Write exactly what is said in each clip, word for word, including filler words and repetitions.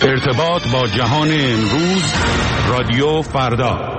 ارتباط با جهان امروز، رادیو فردا.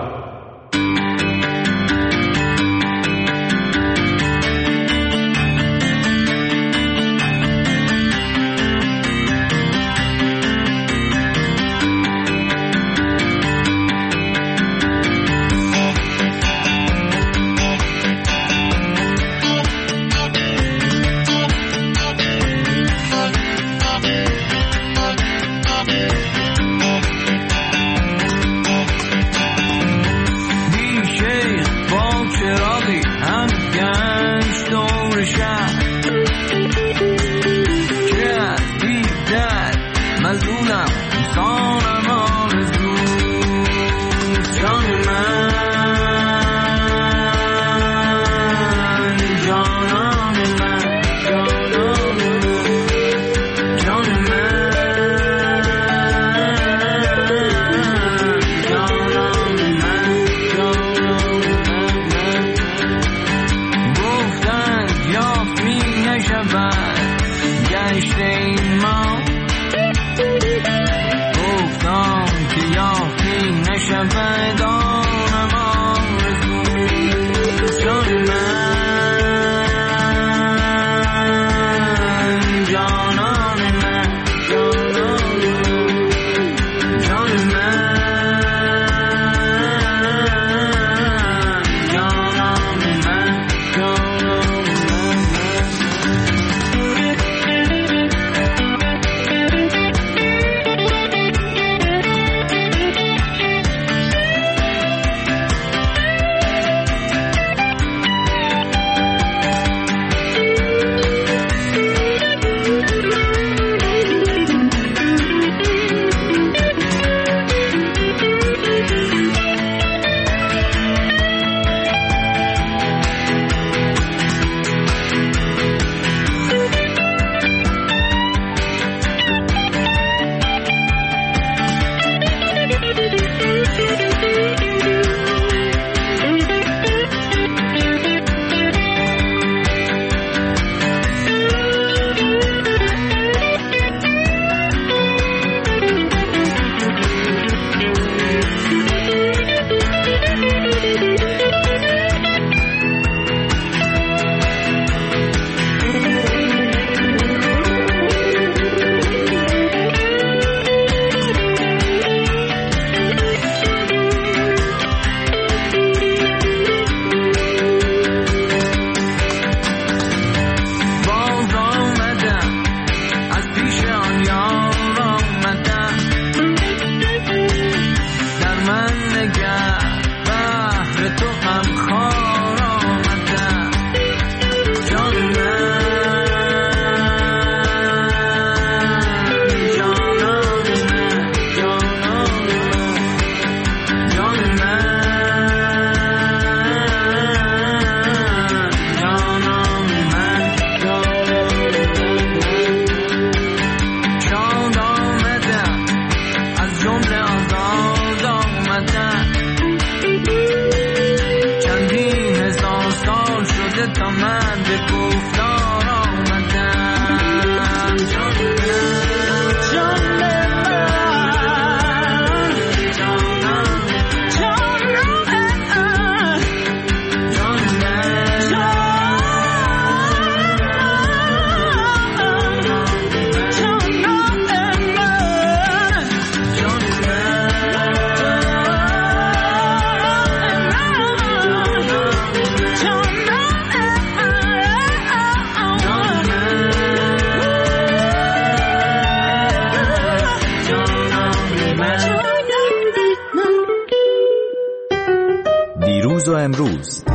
امروز،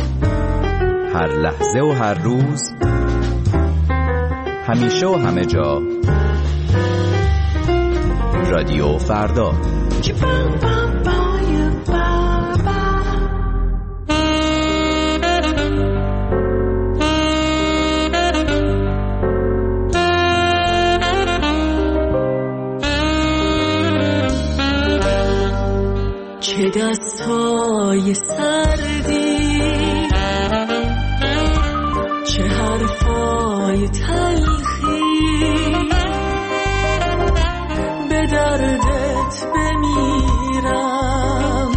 هر لحظه و هر روز، همیشه و همه جا، رادیو فردا. چه دستای سردی، چه حرفای تلخی، به دردت بمیرم.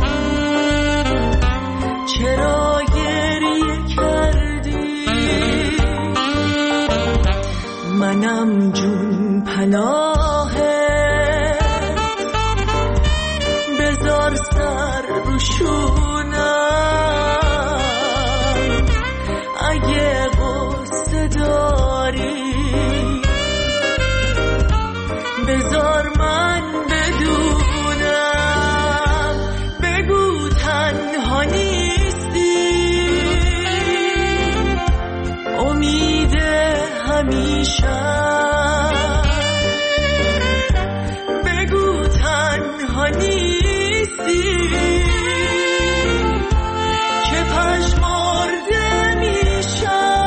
چرا گریه کردی؟ منم جون پناهت، بذار سر رو شونم. اگه غصه داری بذار من بدونم. بگو تنها نیستی، امید همیشه. بگو تنها نیستی که پژمرده میشم.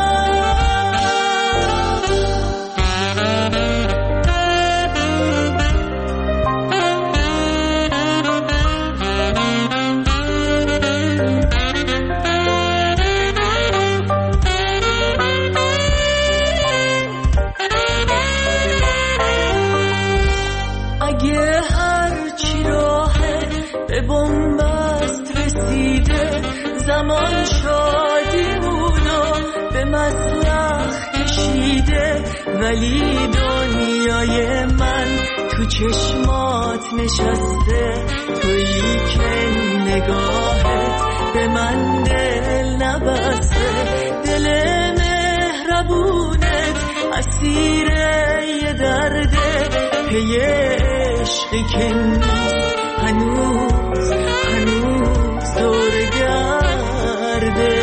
اگه هرچی راهه به بنبست رسیده، زمان شادیمونو به مسلخ کشیده، ولی دنیای من تو چشمات نشسته. تویی که نگاهت به من دل نبسته، دل مهربونت اسیر یه درده. پی عشقی که نیست هنوز هنوز دور گرده.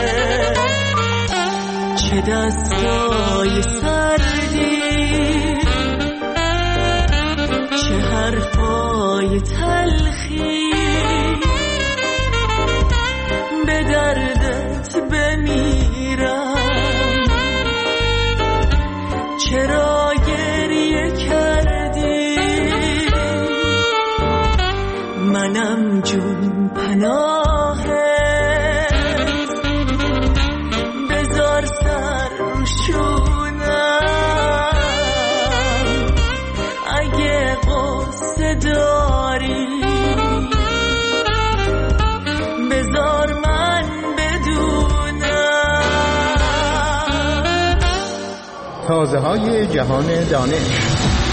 چه دستای سردی، چه حرفای تلخی، به دردت بمیرم. چرا گریه کردی؟ منم جون پناهت، بذار سر رو شونم. اگه غصه داری بذار من بدونم. تازه های جهان دانش.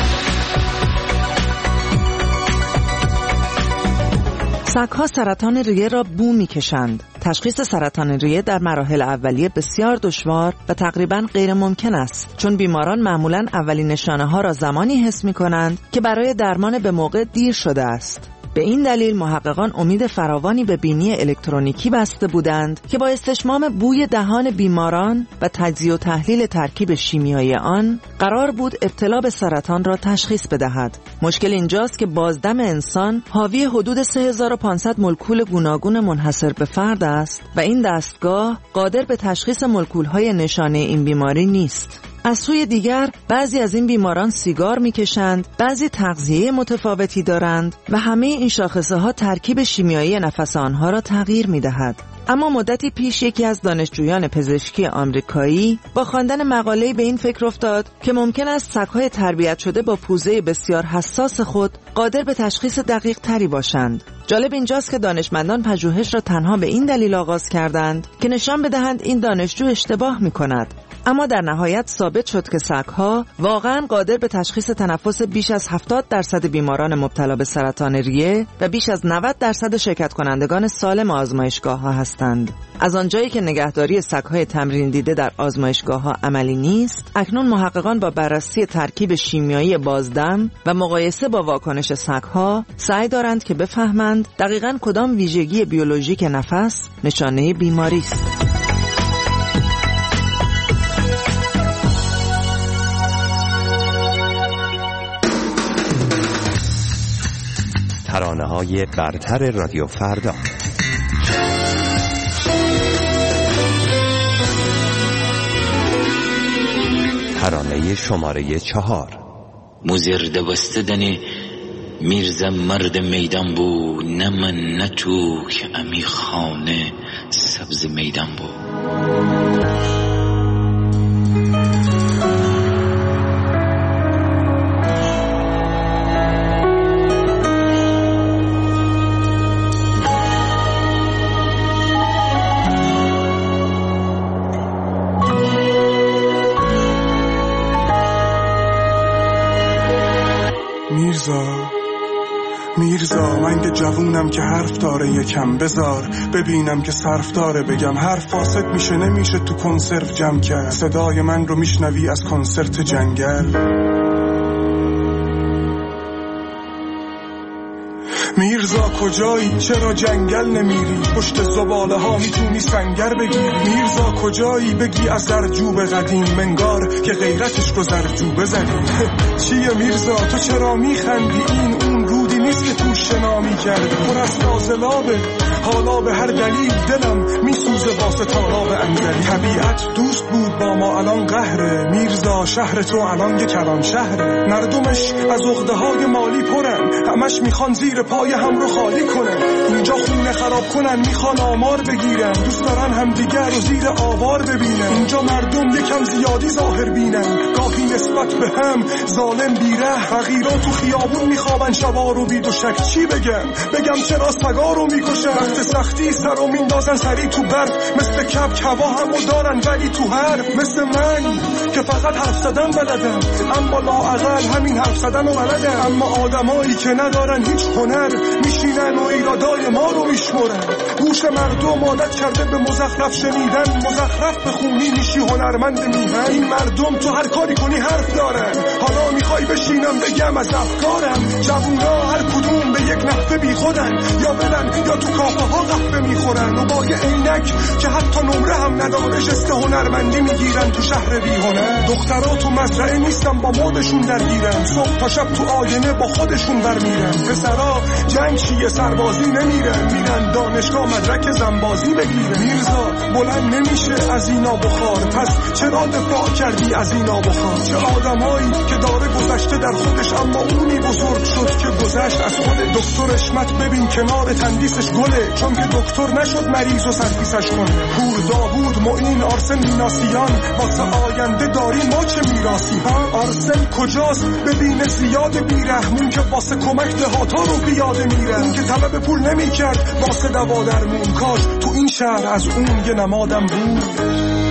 سگ‌ها سرطان ریه را بو می‌کشند. تشخیص سرطان ریه در مراحل اولیه بسیار دشوار و تقریباً غیر ممکن است، چون بیماران معمولاً اولین نشانه‌ها را زمانی حس می‌کنند که برای درمان به موقع دیر شده است. به این دلیل محققان امید فراوانی به بینی الکترونیکی بسته بودند که با استشمام بوی دهان بیماران و تجزیه و تحلیل ترکیب شیمیایی آن قرار بود ابتلا به سرطان را تشخیص بدهد. مشکل اینجاست که بازدم انسان حاوی حدود سه هزار و پانصد مولکول گوناگون منحصر به فرد است و این دستگاه قادر به تشخیص مولکول‌های نشانه این بیماری نیست. از سوی دیگر بعضی از این بیماران سیگار میکشند، بعضی تغذیه متفاوتی دارند و همه این شاخصه ها ترکیب شیمیایی نفس آنها را تغییر میدهد. اما مدتی پیش یکی از دانشجویان پزشکی آمریکایی با خواندن مقاله‌ای به این فکر افتاد که ممکن است سگ‌های تربیت شده با پوزه بسیار حساس خود قادر به تشخیص دقیق تری باشند. جالب اینجاست که دانشمندان پژوهش را تنها به این دلیل آغاز کردند که نشان بدهند این دانشجو اشتباه می‌کند. اما در نهایت ثابت شد که سگ‌ها واقعاً قادر به تشخیص تنفس بیش از هفتاد درصد بیماران مبتلا به سرطان ریه و بیش از نود درصد شرکت کنندگان سالم آزمایشگاه‌ها هستند. از آنجایی که نگهداری سگ‌های تمرین دیده در آزمایشگاه‌ها عملی نیست، اکنون محققان با بررسی ترکیب شیمیایی بازدم و مقایسه با واکنش سگ‌ها سعی دارند که بفهمند دقیقاً کدام ویژگی بیولوژیک نفس نشانه بیماری است. ترانه‌های برتر رادیو فردا. ترانه شماره چهار. مزرده بستدن میرزا مرد میدان بو، نه من نه تو که امی خانه سبز میدان بو. میرزا میرزا من که جوونم که حرف داره یکم بذار ببینم که صرف داره بگم حرف فاسد میشه نمیشه تو کنسرو جمع کرد صدای من رو میشنوی از کنسرت جنگل میرزا کجایی چرا جنگل نمیری پشت زباله ها میتونی سنگر بگیری میرزا کجایی بگی از زرجوب قدیم منگار که غیرتش رو زرجوبه زدیم چیه میرزا تو چرا میخندی این اون رودی نیست که تو شنا میکردی پر از فاضلابه حالا به هر دلیل دلم میسوزه واسه تالاب انگلی طبیعت دوست بود با ما الان قهره میرزا شهر تو الان یه کلان شهره مردمش از عقده های مالی پرن همش میخوان زیر پای هم رو خالی کنن اینجا خونه خراب کنن میخوان آمار بگیرن دوست دارن همدیگر رو زیر آوار ببینن اینجا مردم یکم زیادی ظاهر بینن گاهی نسبت به هم ظالم بیره فقیرا تو خیابون میخوابن شبا رو بید و شک چی بگم بگم چرا سگا رو میکشن وقت سختی سر رو میندازن سری تو برف مثل کپ کوا همو دارن ولی تو حرف مثل من که فقط حرف زدن بلدم اما لااقل همین حرف زدن رو بلدم اما آدمایی که ندارن هیچ هنر میشینن و ایرادای ما رو میشمرن گوش مردم عادت کرده به مزخرف شنیدن مزخرف بخونی میشی هنرمند میهن این مردم تو هر کاری کنی حرف دارن حالا میخوای بشینم بگم از افکارم جوونا هر کدوم به یک نحوه بی خودن یا برن یا تو کافه ها قهوه میخورن و با یه عینک که حتی نمره هم نداره جست هنرمندی میگیرن تو شهر بی هنر دخترها تو مزرعه نیستن با مودشون درگیرن صبح تا شب تو آینه با خودشون برمیرن پسرا جنگ چیه سربازی نمیرن میرن دانشگاه مدرک زنبازی بگیرن میرزا بلند نمیشه از اینا بخار پس چرا دفاع کردی از اینا بخار چه آدمایی که داره گذشته در خودش اما اونی بزرگ شد که گذشت از خود دکتر اشمت ببین کنار تندیسش گله چون که دکتر نشد مریض و سرپیسش کنه پور داوود معین آرسن میناسیان واسه آینده داری ما چه میراسی ها آرسن کجاست ببین زیاد بیرحمون که واسه کمک دهاتا رو بیاده میره اون که طلب پول نمی کرد واسه دوا درمون کاش تو این شهر از اون یه نمادم بود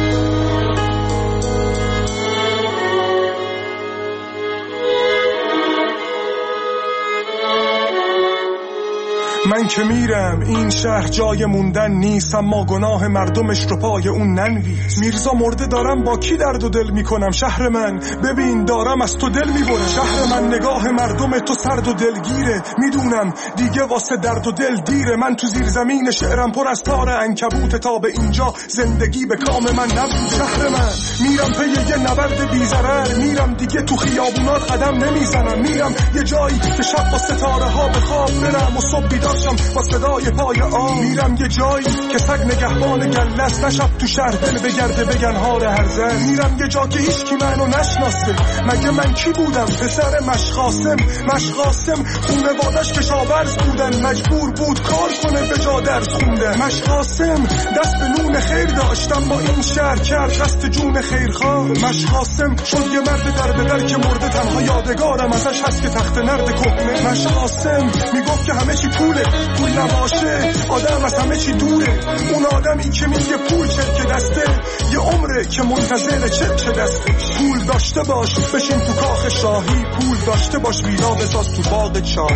من که میرم این شهر جای موندن نیست اما گناه مردمش رو پای اون ننویس میرزا مرده دارم با کی درد و دل میکنم شهر من ببین دارم از تو دل میبرم شهر من نگاه مردم تو سرد و دلگیره میدونم دیگه واسه درد و دل دیره من تو زیر زمین شعرم پر از تار عنکبوت تا به اینجا زندگی به کام من نبود شهر من میرم پی یه نبرد بی‌ضرر میرم دیگه تو خیابونات قدم نمیزنم میرم یه جایی که شب با ستاره ها به خواب برم و صبح بیدار با صدای پای آن میرم یه جایی که سگ نگهبان گلست نشب تو شهر دل بگرده بگن هار هر زن میرم یه جا که هیچ کی منو نشناسه مگه من کی بودم پسر مشقاسم مشقاسم خونوادش کشاورز بودن مجبور بود کار کنه به جا درس خوندن مشقاسم دست به نون خیر داشتم با این شهر کرد دست جون خیرخواه مشقاسم شد یه مرد در به در که مرده تنها یادگارم ازش هست که تخت نرد کهنه مشقاسم میگفت که همه چی پوله پول نباشه آدم از همه چی دوره اون آدمی که میگه پول چرک دسته یه عمره که منتظر چرک دسته پول داشته باش بشین تو کاخ شاهی پول داشته باش ویلا بساز تو باغ شاهی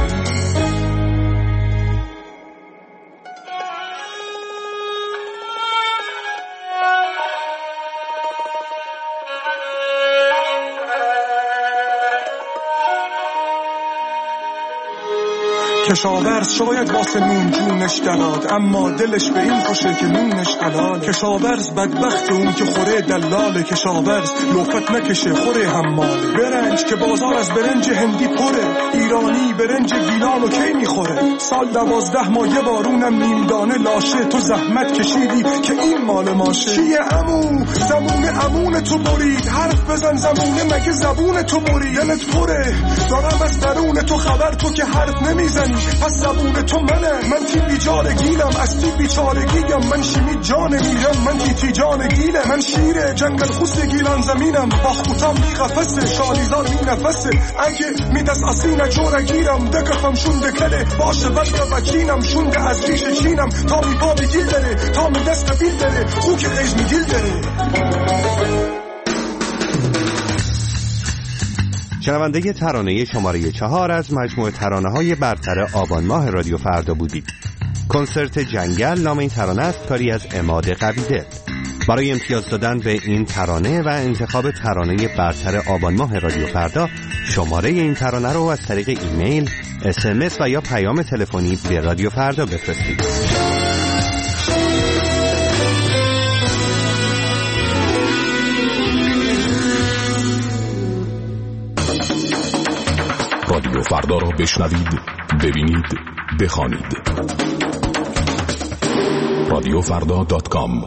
کشاورز شاید واسه نون جونش دراد اما دلش به این خوشه که نونش حلال کشاورز بدبخت اون که خوره دلاله کشاورز لوفت نکشه خوره حماله برنج که بازار از برنج هندی پره ایرانی برنج گیلانو کی میخوره سال دوازده ماه یه بارونم نیم دانه لاشه تو زحمت کشیدی که این مال ماشه چیه عمو زمون عمون تو برید حرف بزن زمونه مگه زبون تو برید دلت پره دارم از درون تو خبر تو که حرف نمیزنی پس زبون تو منه من تی بیچارگیلم از تی بیچارگیم من شیمی جان میرم من تی تی جان گیلم من شیره جنگل خوست گیلان زمینم با خوتم می قفسه شالیزار می نفسه اگه می دست اسینه جورگیرم دکخم شونده کله باشه بلگه بچینم شونده از ریش چینم تا می پا بی گیل داره تا می دست بیل داره خوک خیز می گیل داره شنونده ترانه شماره چهار از مجموعه ترانه‌های برتر آبان ماه رادیو فردا بودید. کنسرت جنگل نام این ترانه است، کاری از عماد قویدل. برای امتیاز دادن به این ترانه و انتخاب ترانه برتر آبان ماه رادیو فردا، شماره این ترانه رو از طریق ایمیل، اس ام اس و یا پیام تلفنی به رادیو فردا بفرستید. رادیو فردا را بشنوید، ببینید، بخوانید. رادیو فردا دات کام.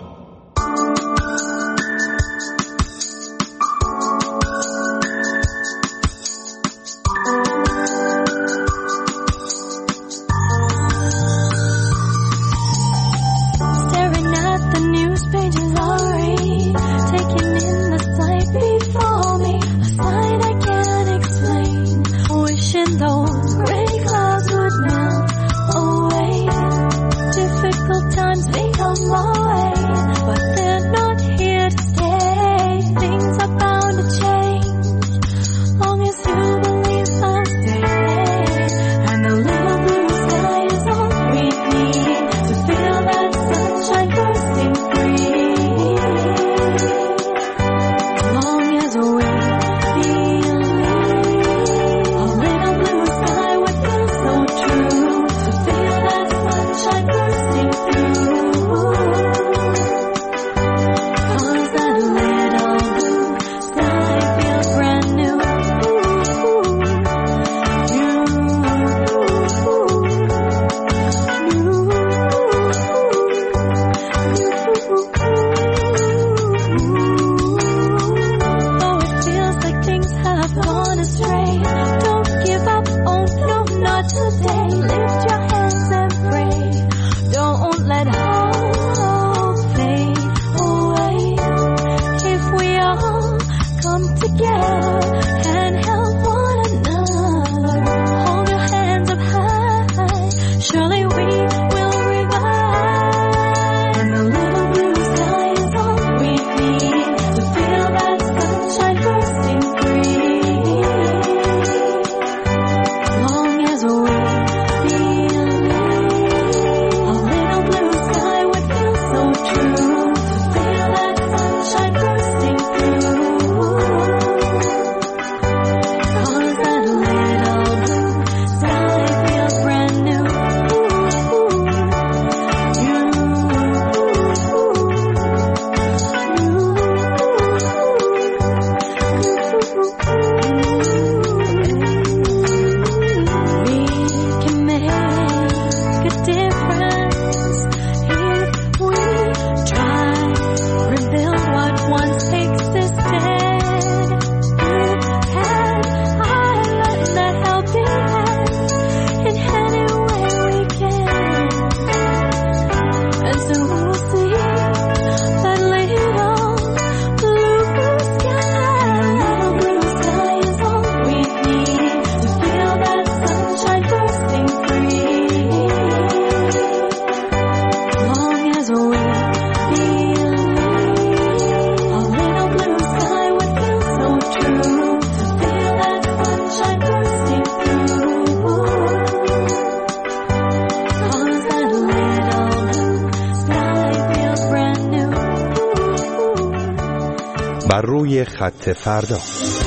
بر روی خط فردا.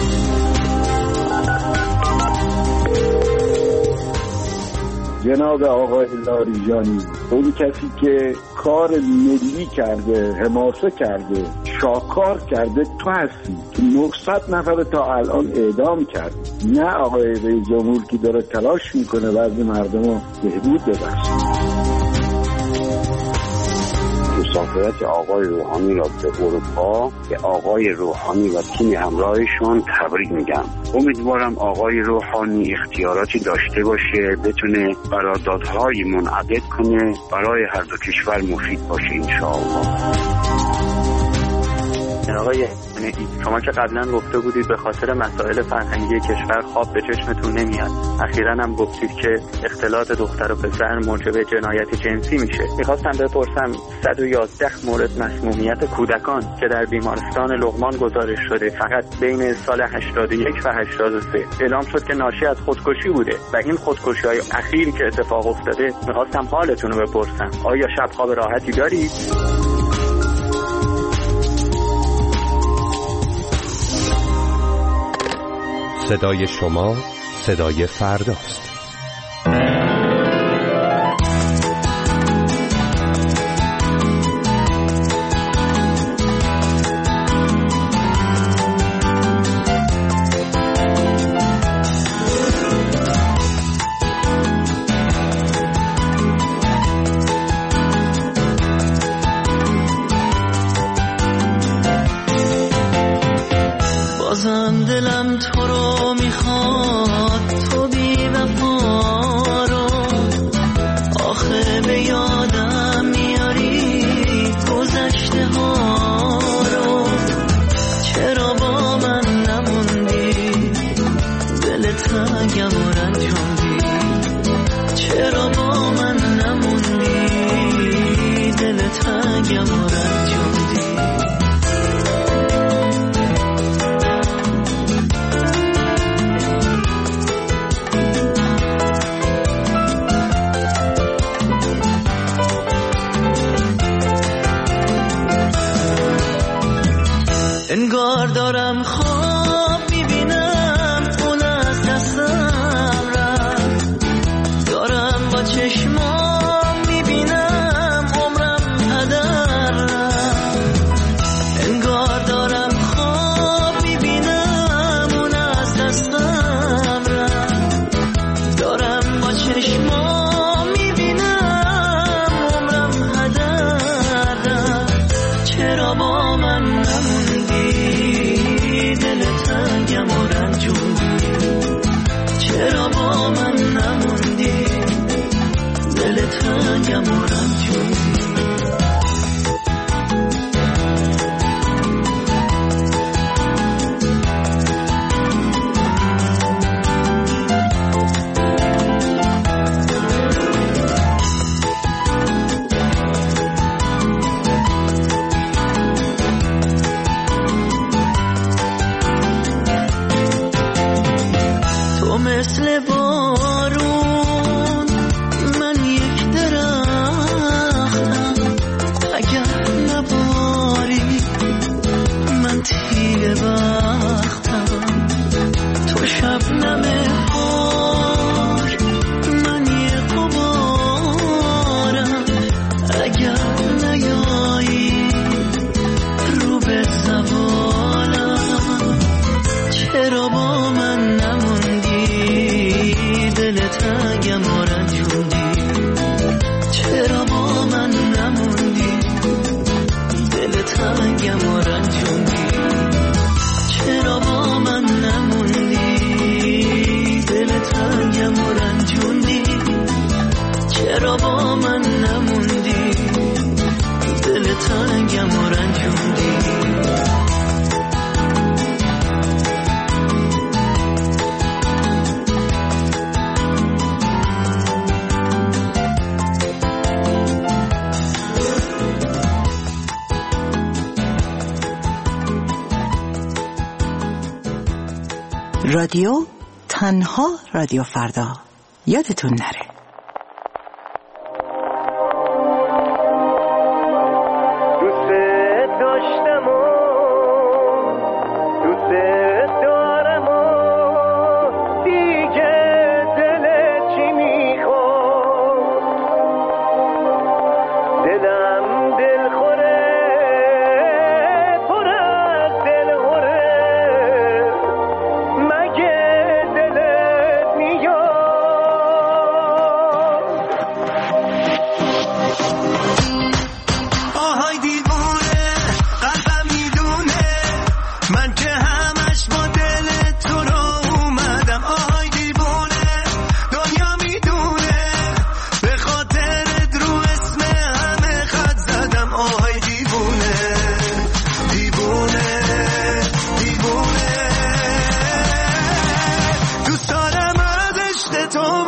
جناب آقای لاریجانی، اون کسی که کار ملی کرده، حماسه کرده، شاکار کرده، تو هستی که نهصد نفر تا الان اعدام کرد. نه آقای رئیس جمهور که داره تلاش میکنه وضع مردم رو بهبود ببخشه. مسافرت آقای روحانی را به اروپا به آقای روحانی و تیم همراهشون تبریک میگم. امیدوارم آقای روحانی اختیاراتی داشته باشه، بتونه قراردادهای منعقد کنه، برای هر دو کشور مفید باشه انشاءالله. آقای خامنه ای، شما که قبلا گفته بودید به خاطر مسائل فرهنگی کشور خواب به چشمتون نمیاد، اخیراً هم گفتید که اختلاط دختر و پسر موجب جنایت جنسی میشه. میخواستم بپرسم صد و یازده مورد مسمومیت کودکان که در بیمارستان لقمان گزارش شده فقط بین سال هشتاد و یک و هشتاد و سه اعلام شد که ناشی از خودکشی بوده و این خودکشی‌های اخیر که اتفاق افتاده میخواستم حالتون رو بپرسم. آیا شب خواب راحتی دارید؟ صدای شما صدای فرداست. بازم دلم تو رو میخواد، تو بی وفا رو آخه به یادم میاری گذشته ها رو. چرا با من نموندی دل تنگم و رنجوندی؟ چرا با من نموندی دل تنگم و رنجوندی؟ انگار دارم خواب میبینم اون از دستم رفت، دارم با چشمام میبینم عمرم هدر رفت. انگار دارم خواب میبینم اون از دستم رفت، دارم با چشمام میبینم عمرم هدر رفت. چرا با من نموندی دل تنگم و رنجوندی؟ چرا با من نموندی دل تنگم و رنجوندی؟ مثل بارون من یک درختم، اگر نباری من تیر بختم. تو شبنم بار من یک غبارم، اگر نیایی رو به زوالم. چرا با من نموندی دل تنگم و رنجوندی؟ چرا با من نموندی دل تنگم و رنجوندی؟ چرا با من نموندی دل تنگم و رنجوندی؟ چرا با من نموندی دل تنگم و رنجوندی؟ رادیو تنها رادیو فردا، یادتون نره. مگه دلت میاد تو